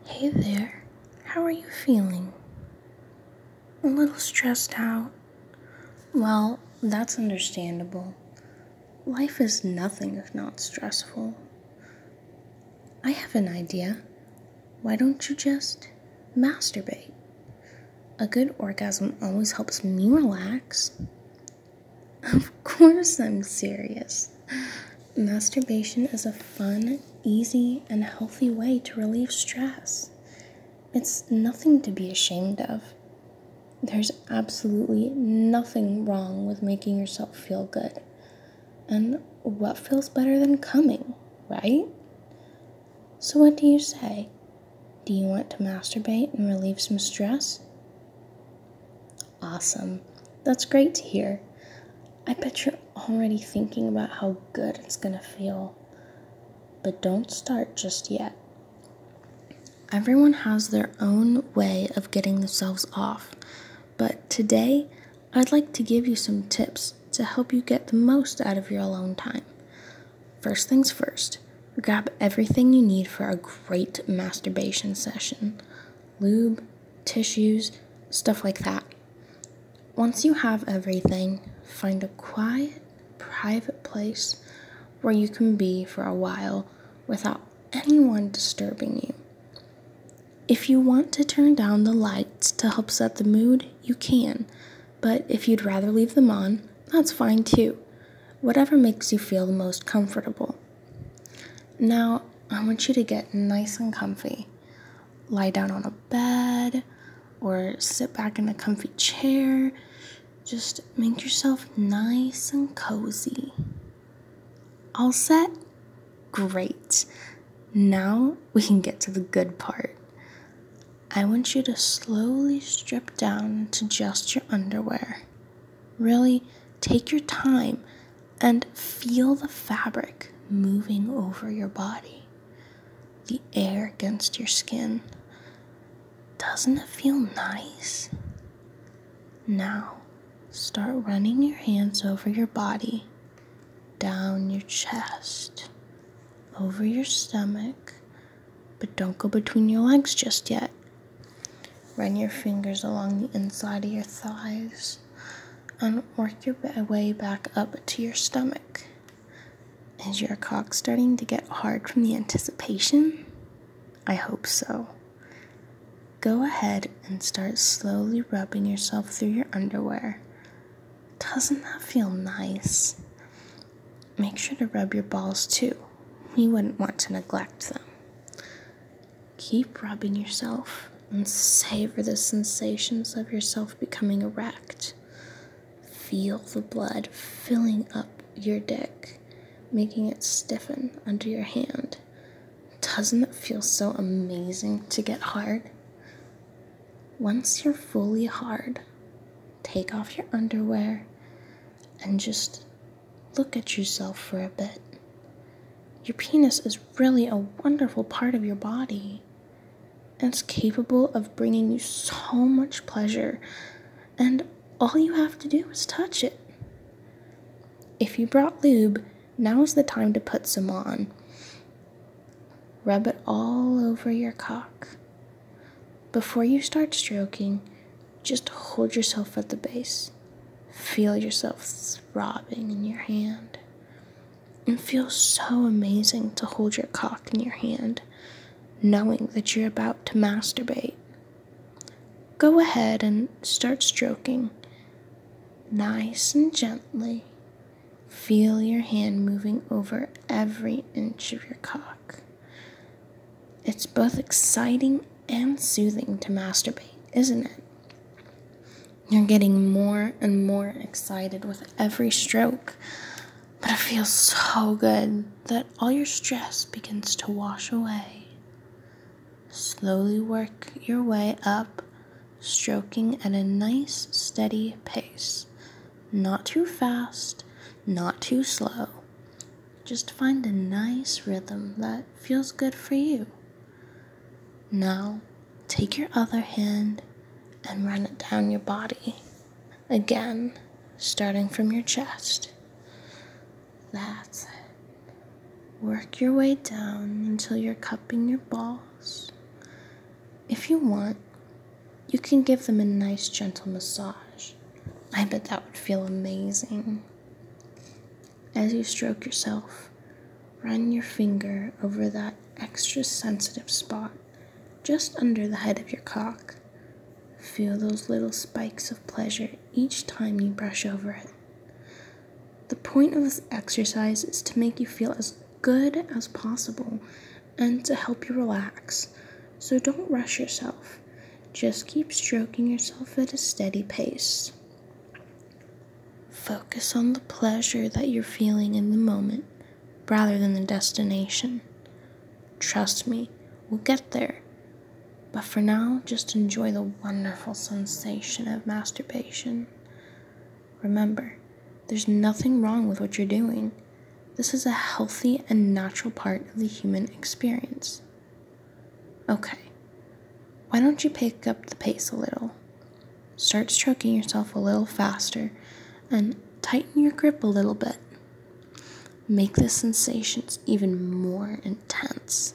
Hey there, how are you feeling? A little stressed out? Well, that's understandable. Life is nothing if not stressful. I have an idea. Why don't you just masturbate? A good orgasm always helps me relax. Of course I'm serious. Masturbation is a fun, easy, and healthy way to relieve stress. It's nothing to be ashamed of. There's absolutely nothing wrong with making yourself feel good. And what feels better than coming, right? So what do you say? Do you want to masturbate and relieve some stress? Awesome. That's great to hear. I bet you're already thinking about how good it's gonna feel. But don't start just yet. Everyone has their own way of getting themselves off. But today, I'd like to give you some tips to help you get the most out of your alone time. First things first, grab everything you need for a great masturbation session. Lube, tissues, stuff like that. Once you have everything, find a quiet, private place where you can be for a while without anyone disturbing you. If you want to turn down the lights to help set the mood, you can, but if you'd rather leave them on, that's fine too. Whatever makes you feel the most comfortable. Now, I want you to get nice and comfy. Lie down on a bed or sit back in a comfy chair. Just make yourself nice and cozy. All set? Great. Now we can get to the good part. I want you to slowly strip down to just your underwear. Really take your time and feel the fabric moving over your body, the air against your skin. Doesn't it feel nice? Now, start running your hands over your body, down your chest, over your stomach, but don't go between your legs just yet. Run your fingers along the inside of your thighs and work your way back up to your stomach. Is your cock starting to get hard from the anticipation? I hope so. Go ahead and start slowly rubbing yourself through your underwear. Doesn't that feel nice? Make sure to rub your balls too. You wouldn't want to neglect them. Keep rubbing yourself and savor the sensations of yourself becoming erect. Feel the blood filling up your dick, making it stiffen under your hand. Doesn't it feel so amazing to get hard? Once you're fully hard, take off your underwear and just look at yourself for a bit. Your penis is really a wonderful part of your body. It's capable of bringing you so much pleasure, and all you have to do is touch it. If you brought lube, now is the time to put some on. Rub it all over your cock. Before you start stroking, just hold yourself at the base. Feel yourself throbbing in your hand. It feels so amazing to hold your cock in your hand, knowing that you're about to masturbate. Go ahead and start stroking, nice and gently. Feel your hand moving over every inch of your cock. It's both exciting and soothing to masturbate, isn't it? You're getting more and more excited with every stroke, but it feels so good that all your stress begins to wash away. Slowly work your way up, stroking at a nice, steady pace. Not too fast, not too slow. Just find a nice rhythm that feels good for you. Now, take your other hand and run it down your body. Again, starting from your chest. That's it. Work your way down until you're cupping your balls. If you want, you can give them a nice gentle massage. I bet that would feel amazing. As you stroke yourself, run your finger over that extra sensitive spot just under the head of your cock. Feel those little spikes of pleasure each time you brush over it. The point of this exercise is to make you feel as good as possible and to help you relax. So don't rush yourself. Just keep stroking yourself at a steady pace. Focus on the pleasure that you're feeling in the moment rather than the destination. Trust me, we'll get there. But for now, just enjoy the wonderful sensation of masturbation. Remember, there's nothing wrong with what you're doing. This is a healthy and natural part of the human experience. Okay, why don't you pick up the pace a little? Start stroking yourself a little faster and tighten your grip a little bit. Make the sensations even more intense.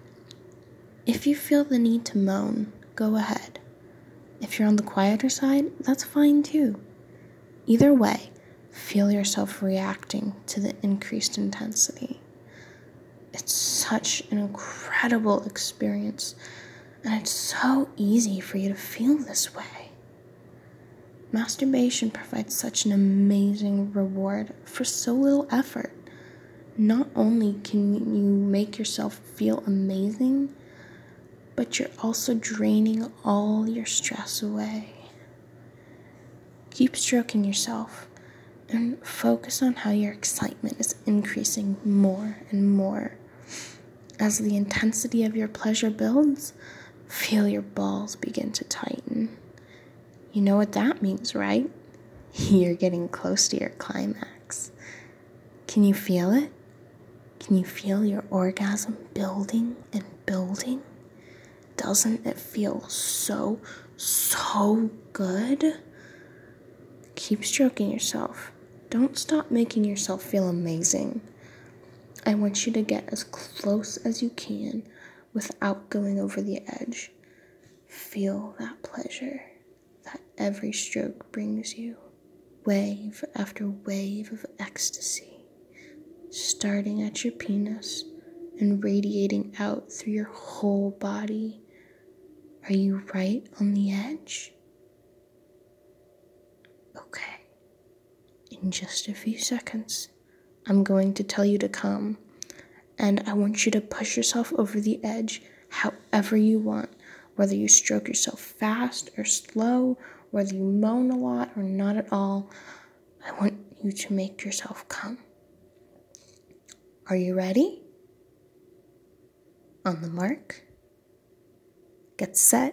If you feel the need to moan, go ahead. If you're on the quieter side, that's fine too. Either way, feel yourself reacting to the increased intensity. It's such an incredible experience, and it's so easy for you to feel this way. Masturbation provides such an amazing reward for so little effort. Not only can you make yourself feel amazing, but you're also draining all your stress away. Keep stroking yourself and focus on how your excitement is increasing more and more. As the intensity of your pleasure builds, feel your balls begin to tighten. You know what that means, right? You're getting close to your climax. Can you feel it? Can you feel your orgasm building and building? Doesn't it feel so good? Keep stroking yourself. Don't stop making yourself feel amazing. I want you to get as close as you can without going over the edge. Feel that pleasure that every stroke brings you. Wave after wave of ecstasy, starting at your penis and radiating out through your whole body. Are you right on the edge? Okay. In just a few seconds, I'm going to tell you to come, and I want you to push yourself over the edge however you want, whether you stroke yourself fast or slow, whether you moan a lot or not at all. I want you to make yourself come. Are you ready? On the mark, get set,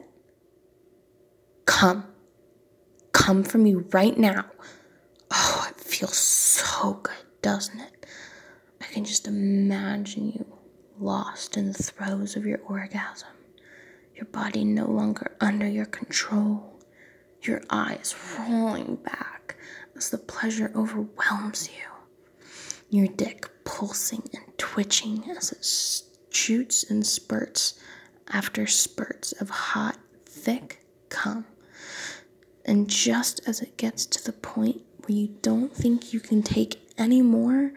come. Come for me right now. Oh, it feels so good, doesn't it? I can just imagine you lost in the throes of your orgasm. Your body no longer under your control. Your eyes rolling back as the pleasure overwhelms you. Your dick pulsing and twitching as it shoots in spurts after spurts of hot, thick cum. And just as it gets to the point where you don't think you can take any more,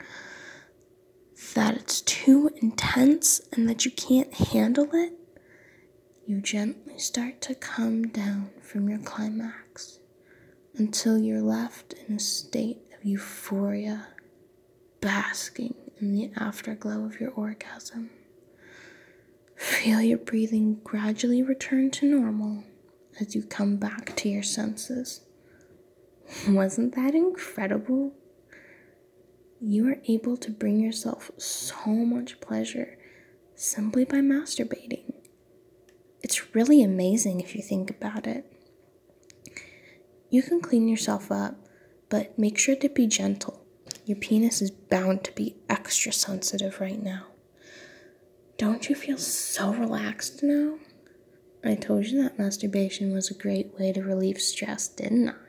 that it's too intense and that you can't handle it, you gently start to come down from your climax until you're left in a state of euphoria, basking in the afterglow of your orgasm. Feel your breathing gradually return to normal as you come back to your senses. Wasn't that incredible? You are able to bring yourself so much pleasure simply by masturbating. It's really amazing if you think about it. You can clean yourself up, but make sure to be gentle. Your penis is bound to be extra sensitive right now. Don't you feel so relaxed now? I told you that masturbation was a great way to relieve stress, didn't I?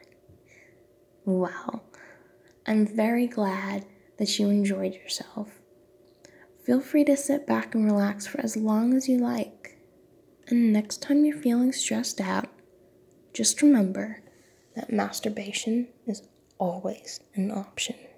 Well, I'm very glad that you enjoyed yourself. Feel free to sit back and relax for as long as you like. And next time you're feeling stressed out, just remember that masturbation is always an option.